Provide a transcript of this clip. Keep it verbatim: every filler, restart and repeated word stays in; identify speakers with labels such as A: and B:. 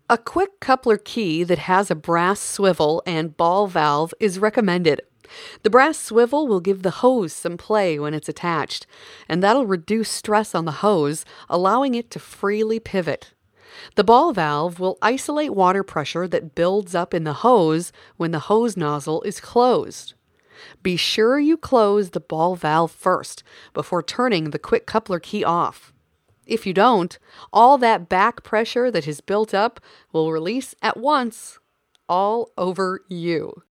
A: A quick coupler key that has a brass swivel and ball valve is recommended. The brass swivel will give the hose some play when it's attached, and that'll reduce stress on the hose, allowing it to freely pivot. The ball valve will isolate water pressure that builds up in the hose when the hose nozzle is closed. Be sure you close the ball valve first before turning the quick coupler key off. If you don't, all that back pressure that has built up will release at once all over you.